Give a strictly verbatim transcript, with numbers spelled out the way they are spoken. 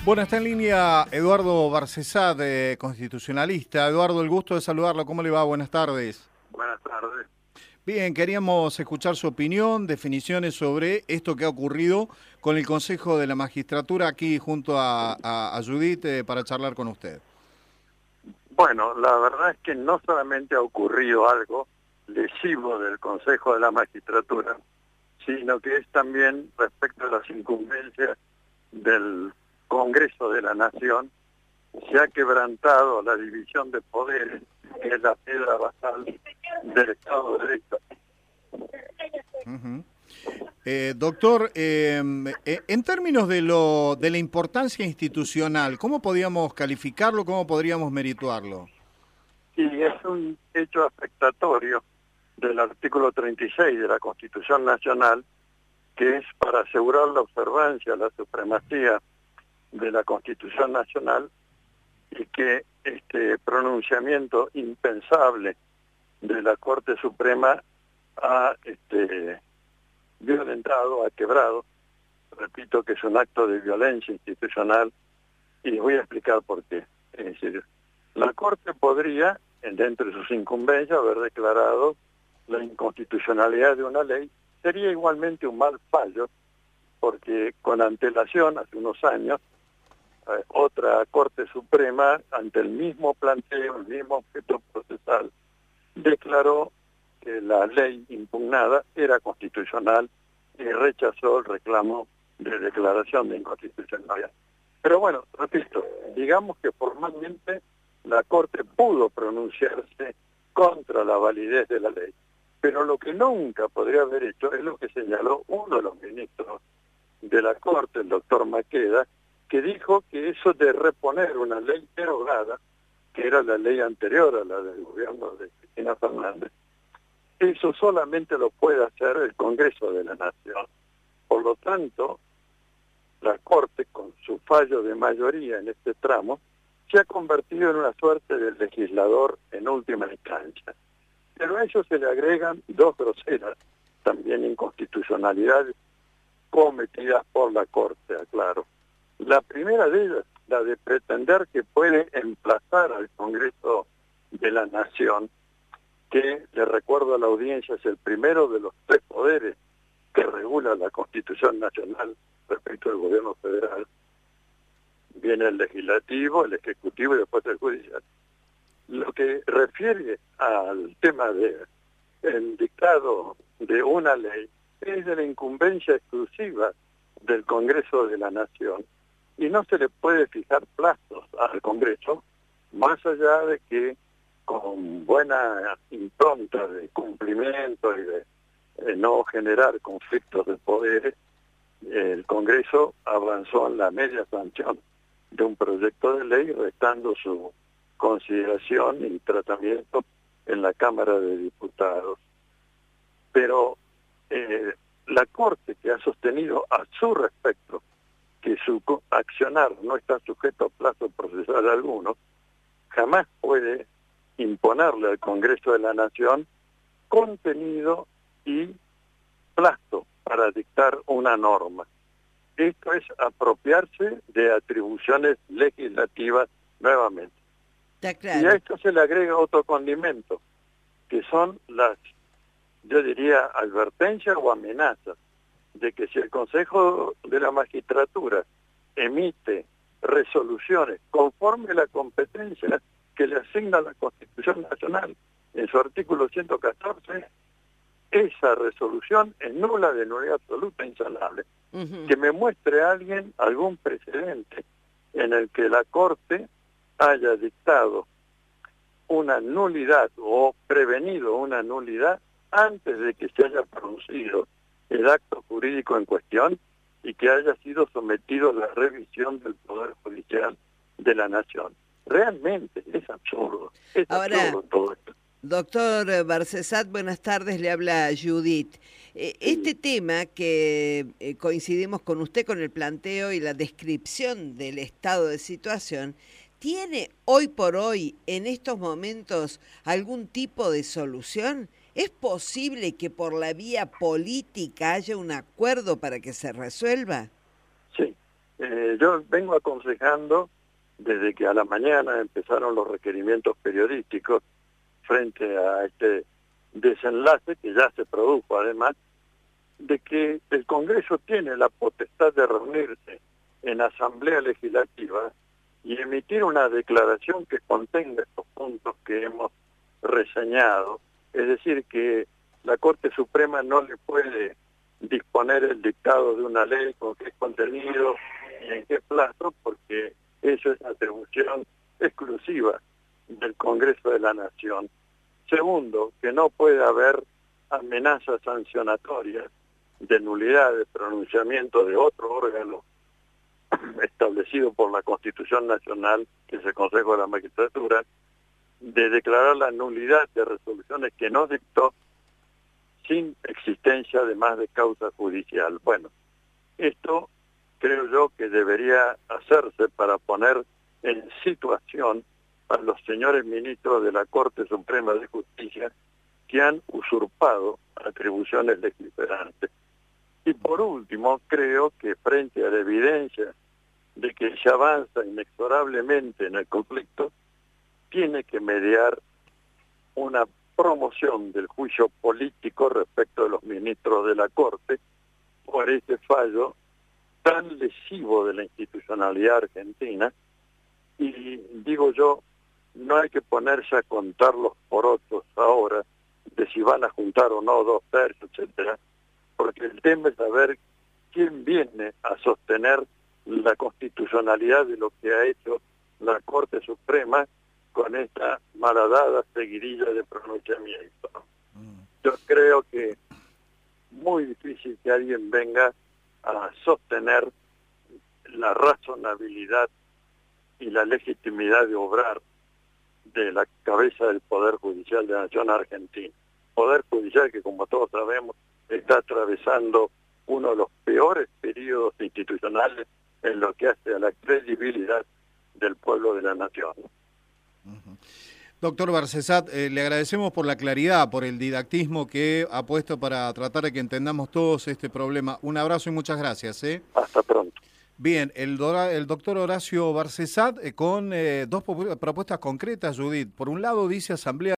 Bueno, está en línea Eduardo Barcesat, eh, constitucionalista. Eduardo, el gusto de saludarlo. ¿Cómo le va? Buenas tardes. Buenas tardes. Bien, queríamos escuchar su opinión, definiciones sobre esto que ha ocurrido con el Consejo de la Magistratura aquí junto a, a, a Judith eh, para charlar con usted. Bueno, la verdad es que no solamente ha ocurrido algo lesivo del Consejo de la Magistratura, sino que es también respecto a las incumbencias del Congreso de la Nación. Se ha quebrantado la división de poderes, que es la piedra basal del Estado de Derecho. Uh-huh. eh, doctor, eh, en términos de, lo, de la importancia institucional, ¿cómo podríamos calificarlo, cómo podríamos merituarlo? Y es un hecho afectatorio del artículo treinta y seis de la Constitución Nacional, que es para asegurar la observancia, la supremacía de la Constitución Nacional, y que este pronunciamiento impensable de la Corte Suprema ha este, violentado, ha quebrado. Repito que es un acto de violencia institucional y voy a explicar por qué. Es decir, la Corte podría, dentro de sus incumbencias, haber declarado la inconstitucionalidad de una ley. Sería igualmente un mal fallo, porque con antelación, hace unos años, eh, otra Corte Suprema, ante el mismo planteo, el mismo objeto procesal, declaró que la ley impugnada era constitucional y rechazó el reclamo de declaración de inconstitucionalidad. Pero bueno, repito, digamos que formalmente la Corte pudo pronunciarse contra la validez de la ley, pero lo que nunca podría haber hecho es lo que señaló uno de los ministros de la Corte, el doctor Maqueda, que dijo que eso de reponer una ley derogada, que era la ley anterior a la del gobierno de Cristina Fernández, eso solamente lo puede hacer el Congreso de la Nación. Por lo tanto, la Corte, con su fallo de mayoría en este tramo, se ha convertido en una suerte de legislador en última instancia. Pero a eso se le agregan dos groseras, también inconstitucionalidades, cometidas por la Corte, aclaro. La primera de ellas, la de pretender que puede emplazar al Congreso de la Nación, que, le recuerdo a la audiencia, es el primero de los tres poderes que regula la Constitución Nacional respecto al gobierno federal. Viene el legislativo, el ejecutivo y después el judicial. Lo que refiere al tema del dictado de una ley es de la incumbencia exclusiva del Congreso de la Nación y no se le puede fijar plazos al Congreso, más allá de que con buena impronta de cumplimiento y de, de no generar conflictos de poderes, el Congreso avanzó en la media sanción de un proyecto de ley, restando su consideración y tratamiento en la Cámara de Diputados. Pero eh, la Corte, que ha sostenido a su respecto que su accionar no está sujeto a plazo procesal alguno, jamás puede imponerle al Congreso de la Nación contenido y plazo para dictar una norma. Esto es apropiarse de atribuciones legislativas nuevamente. Está claro. Y a esto se le agrega otro condimento, que son las, yo diría, advertencias o amenazas de que si el Consejo de la Magistratura emite resoluciones conforme a la competencia que le asigna la Constitución Nacional en su artículo ciento catorce, esa resolución es nula, de nulidad absoluta, insanable. Uh-huh. Que me muestre a alguien algún precedente en el que la Corte haya dictado una nulidad o prevenido una nulidad antes de que se haya producido el acto jurídico en cuestión y que haya sido sometido a la revisión del Poder Judicial de la Nación. Realmente es absurdo, es Ahora, absurdo todo esto. Doctor Barcesat, buenas tardes, le habla Judith. Eh, este sí. tema que eh, coincidimos con usted con el planteo y la descripción del estado de situación, ¿tiene hoy por hoy, en estos momentos, algún tipo de solución? ¿Es posible que por la vía política haya un acuerdo para que se resuelva? Sí, Eh, yo vengo aconsejando desde que a la mañana empezaron los requerimientos periodísticos frente a este desenlace que ya se produjo además, de que el Congreso tiene la potestad de reunirse en Asamblea Legislativa y emitir una declaración que contenga estos puntos que hemos reseñado. Es decir, que la Corte Suprema no le puede disponer el dictado de una ley con qué contenido y en qué plazo, porque eso es atribución exclusiva del Congreso de la Nación. Segundo, que no puede haber amenazas sancionatorias de nulidad de pronunciamiento de otro órgano establecido por la Constitución Nacional, que es el Consejo de la Magistratura, de declarar la nulidad de resoluciones que no dictó sin existencia además de causa judicial. Bueno, esto creo yo que debería hacerse para poner en situación a los señores ministros de la Corte Suprema de Justicia que han usurpado atribuciones legislativas. Y por último, creo que frente a la evidencia de que se avanza inexorablemente en el conflicto, tiene que mediar una promoción del juicio político respecto de los ministros de la Corte por este fallo tan lesivo de la institucionalidad argentina. Y digo yo, no hay que ponerse a contar los porotos ahora de si van a juntar o no dos tercios, etcétera, porque el tema es saber quién viene a sostener la constitucionalidad de lo que ha hecho la Corte Suprema con esta malhadada seguidilla de pronunciamiento. Yo creo que es muy difícil que alguien venga a sostener la razonabilidad y la legitimidad de obrar de la cabeza del Poder Judicial de la Nación Argentina. Poder Judicial que, como todos sabemos, está atravesando uno de los peores periodos institucionales en lo que hace a la credibilidad del pueblo de la nación. Uh-huh. Doctor Barcesat, eh, le agradecemos por la claridad, por el didactismo que ha puesto para tratar de que entendamos todos este problema. Un abrazo y muchas gracias. ¿eh? Hasta pronto. Bien, el, el doctor Horacio Barcesat eh, con eh, dos propuestas concretas, Judith. Por un lado dice Asamblea